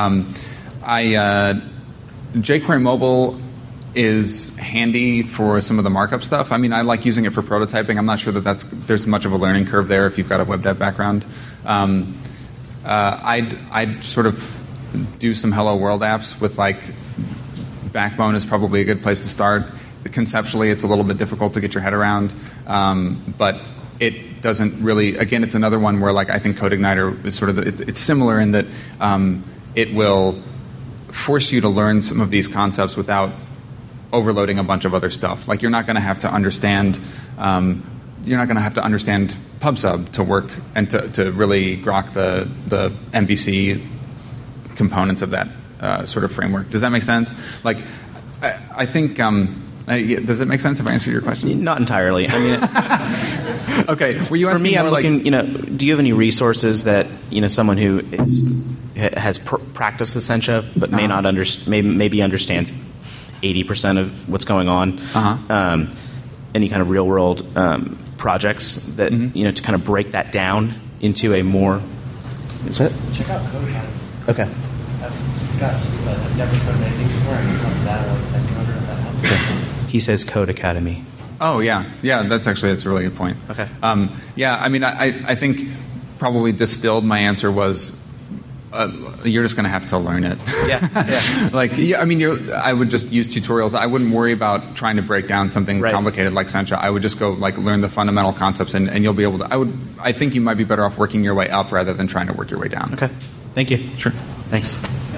jQuery Mobile is handy for some of the markup stuff. I mean, I like using it for prototyping. I'm not sure that there's much of a learning curve there if you've got a web dev background. I'd sort of do some Hello World apps with like Backbone is probably a good place to start. Conceptually, it's a little bit difficult to get your head around, but it doesn't really. Again, it's another one where like I think CodeIgniter is sort of it's similar in that it will force you to learn some of these concepts without overloading a bunch of other stuff. Like you're not going to have to understand. You're not going to have to understand PubSub to work and to really grok the MVC components of that sort of framework. Does that make sense? Like, I think. Does it make sense if I answer your question? Not entirely. I mean, okay. Were you asking for me, I'm more looking. Do you have any resources that someone who has practiced with Sencha but may not maybe understands 80% of what's going on? Any kind of real world projects that to kind of break that down into a more. Is it? Check out CodeIgniter. Okay. I've never coded anything before. I can come to that or send coder if that helps. Okay. He says Code Academy. Oh yeah. That's a really good point. Okay. I mean, I think probably distilled my answer was you're just going to have to learn it. Yeah. I mean, I would just use tutorials. I wouldn't worry about trying to break down something complicated like Sencha. I would just go like learn the fundamental concepts, and you'll be able to. I think you might be better off working your way up rather than trying to work your way down. Okay. Thank you. Sure. Thanks.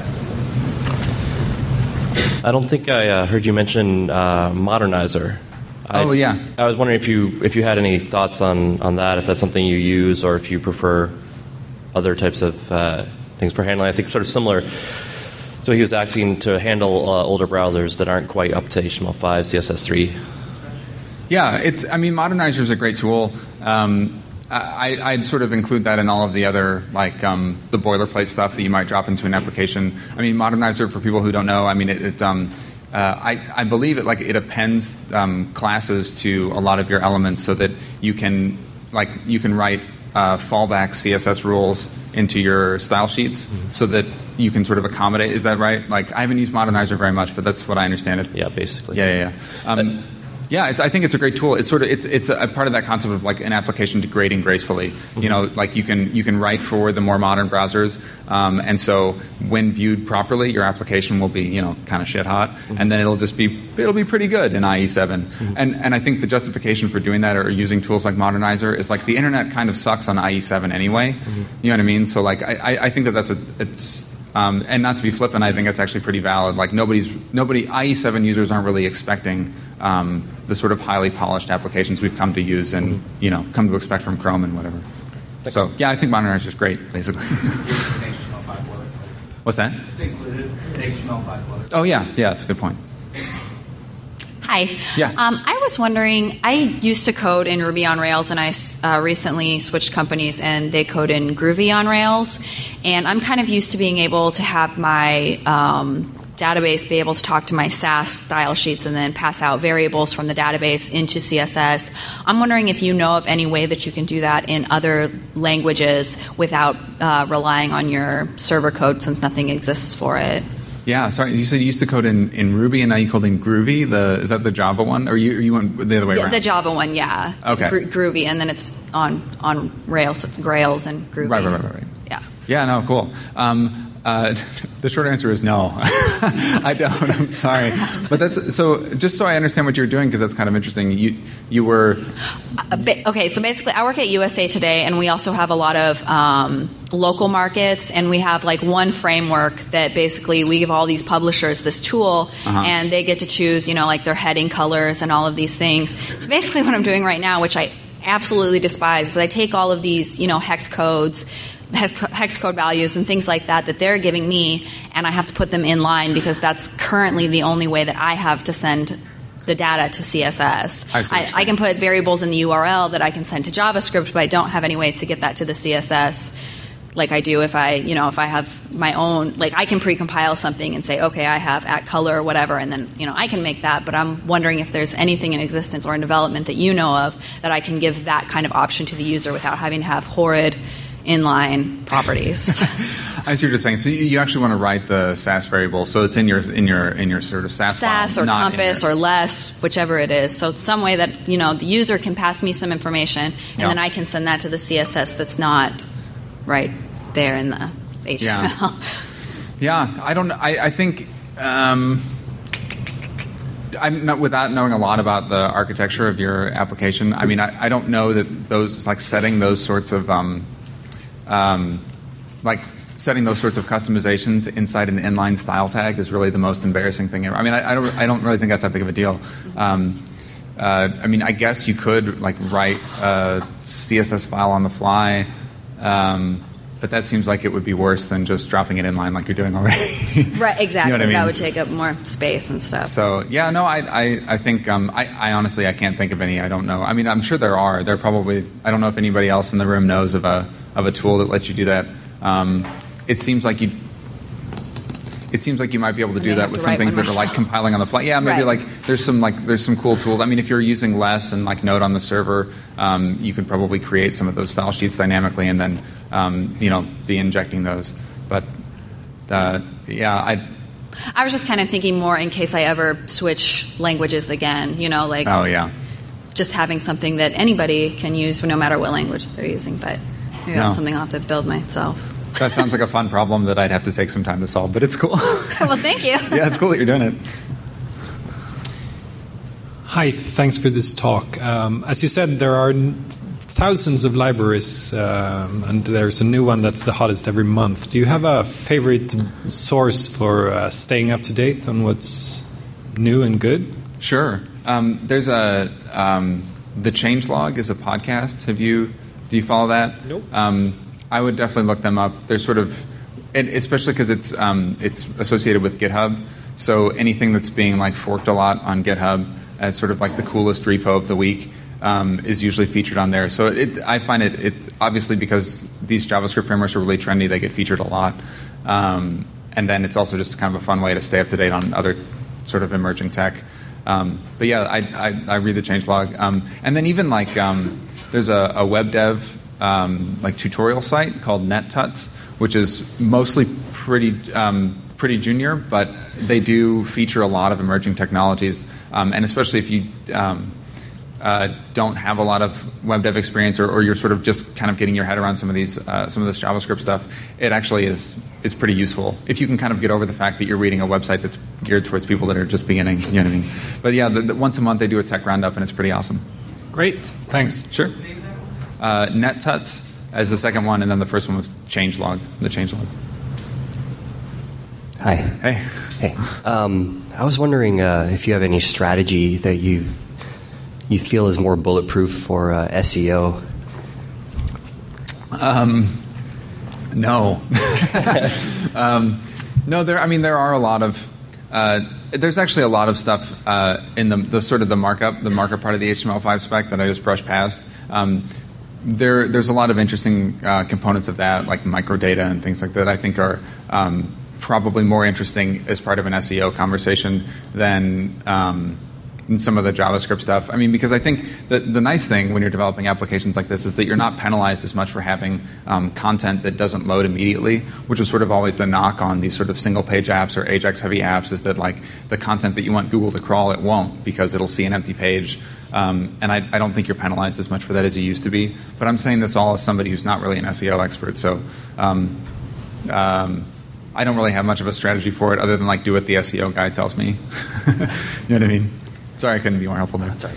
I don't think I heard you mention Modernizer. I was wondering if you had any thoughts on that, if that's something you use, or if you prefer other types of things for handling. I think sort of similar. So he was asking to handle older browsers that aren't quite up to HTML5, CSS3. Yeah, Modernizer is a great tool. I'd sort of include that in all of the other, like the boilerplate stuff that you might drop into an application. I mean, Modernizer, for people who don't know, I mean, I believe it appends classes to a lot of your elements so that you can write fallback CSS rules into your style sheets so that you can sort of accommodate. Is that right? Like, I haven't used Modernizer very much, but that's what I understand it. Yeah, basically. Yeah. I think it's a great tool. It's a part of that concept of like an application degrading gracefully. Like you can write for the more modern browsers, and so when viewed properly, your application will be kind of shit hot, and then it'll be pretty good in IE7. And I think the justification for doing that or using tools like Modernizer is like the internet kind of sucks on IE7 anyway. You know what I mean? So like I think it's. And not to be flippant, I think that's actually pretty valid. Like nobody IE7 users aren't really expecting the sort of highly polished applications we've come to use and come to expect from Chrome and whatever. Thanks. So yeah, I think Modernizer is great, basically. What's that? It's included in HTML5. Oh yeah, that's a good point. Hi. Yeah. I was wondering, I used to code in Ruby on Rails, and I recently switched companies, and they code in Groovy on Rails. And I'm kind of used to being able to have my database be able to talk to my Sass style sheets and then pass out variables from the database into CSS. I'm wondering if you know of any way that you can do that in other languages without relying on your server code, since nothing exists for it. Yeah, sorry. You said you used to code in Ruby, and now you code in Groovy. Is that the Java one, or you went the other way around? The Java one, yeah. Okay. Groovy, and then it's on Rails, so it's Grails and Groovy. Right. Yeah. Yeah. No. Cool. The short answer is no. I don't. I'm sorry, but that's so. Just so I understand what you're doing, because that's kind of interesting. You were okay. So basically, I work at USA Today, and we also have a lot of local markets, and we have like one framework that basically we give all these publishers this tool, and they get to choose, like their heading colors and all of these things. So basically, what I'm doing right now, which I absolutely despise, is I take all of these, hex code values and things like that they're giving me, and I have to put them in line, because that's currently the only way that I have to send the data to CSS. I can put variables in the URL that I can send to JavaScript, but I don't have any way to get that to the CSS like I do if I have my own, like I can precompile something and say, okay, I have @color or whatever, and then, I can make that, but I'm wondering if there's anything in existence or in development that you know of that I can give that kind of option to the user without having to have horrid inline properties. I see what you're saying. So you actually want to write the Sass variable, so it's in your sort of Sass file, or Compass or less, whichever it is. So it's some way that the user can pass me some information, and then I can send that to the CSS that's not right there in the HTML. Yeah, I don't. I think. I'm not, without knowing a lot about the architecture of your application, I mean, I don't know that those, like setting those sorts of setting those sorts of customizations inside an inline style tag is really the most embarrassing thing ever. I mean, I don't really think that's that big of a deal. I mean, I guess you could like write a CSS file on the fly, but that seems like it would be worse than just dropping it inline like you're doing already. Right, exactly. You know what I mean? That would take up more space and stuff. So yeah, no, I think I honestly I can't think of any. I don't know. I mean, I'm sure there are. There probably. I don't know if anybody else in the room knows of a tool that lets you do that. It seems like you might be able to do that with some things that are like compiling on the fly. Yeah, maybe like there's some cool tools. I mean, if you're using less and like Node on the server, you could probably create some of those style sheets dynamically and then be injecting those. But I was just kind of thinking more in case I ever switch languages again. Like just having something that anybody can use no matter what language they're using. But maybe that's something I'll have to build myself. That sounds like a fun problem that I'd have to take some time to solve, but it's cool. Well, thank you. Yeah, it's cool that you're doing it. Hi, thanks for this talk. As you said, there are thousands of libraries, and there's a new one that's the hottest every month. Do you have a favorite source for staying up to date on what's new and good? Sure. There's the Changelog is a podcast. Do you follow that? Nope. I would definitely look them up. They're sort of, especially because it's associated with GitHub. So anything that's being like forked a lot on GitHub as sort of like the coolest repo of the week is usually featured on there. So I find it obviously because these JavaScript frameworks are really trendy, they get featured a lot. And then it's also just kind of a fun way to stay up to date on other sort of emerging tech. But yeah, I read the changelog. And then even like there's a web dev like tutorial site called NetTuts, which is mostly pretty junior, but they do feature a lot of emerging technologies, and especially if you don't have a lot of web dev experience, or you're sort of just kind of getting your head around some of this JavaScript stuff, it actually is pretty useful if you can kind of get over the fact that you're reading a website that's geared towards people that are just beginning. You know what I mean? But yeah, once a month they do a tech roundup, and it's pretty awesome. Great, thanks. Sure. NetTuts as the second one, and then the first one was Changelog, the Changelog. Hi. Hey. I was wondering if you have any strategy that you feel is more bulletproof for SEO. No. No. There are a lot of. There's actually a lot of stuff in the sort of the markup part of the HTML5 spec that I just brushed past. There's a lot of interesting components of that, like microdata and things like that, I think are probably more interesting as part of an SEO conversation than some of the JavaScript stuff. I mean, because I think the nice thing when you're developing applications like this is that you're not penalized as much for having content that doesn't load immediately, which was sort of always the knock on these sort of single-page apps or AJAX-heavy apps, is that like the content that you want Google to crawl, it won't, because it'll see an empty page. And I don't think you're penalized as much for that as you used to be. But I'm saying this all as somebody who's not really an SEO expert, so I don't really have much of a strategy for it other than like do what the SEO guy tells me. You know what I mean? Sorry I couldn't be more helpful there. Sorry.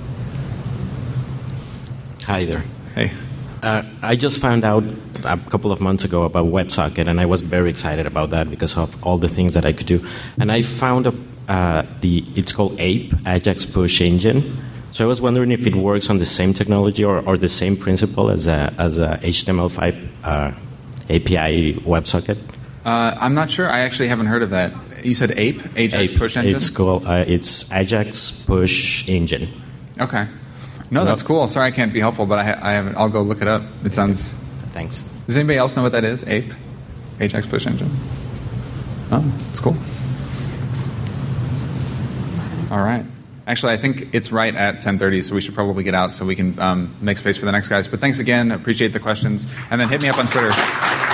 Hi there. Hey. I just found out a couple of months ago about WebSocket, and I was very excited about that because of all the things that I could do. And I found it's called Ajax Push Engine. So I was wondering if it works on the same technology or the same principle as a HTML5 API WebSocket. I'm not sure. I actually haven't heard of that. You said Ajax Push Engine? It's called it's Ajax Push Engine. Okay. No, that's cool. Sorry I can't be helpful, but I haven't. I'll go look it up. It sounds... Thanks. Does anybody else know what that is? Ajax Push Engine? Oh, it's cool. All right. Actually, I think it's right at 10:30, so we should probably get out so we can make space for the next guys. But thanks again. Appreciate the questions. And then hit me up on Twitter.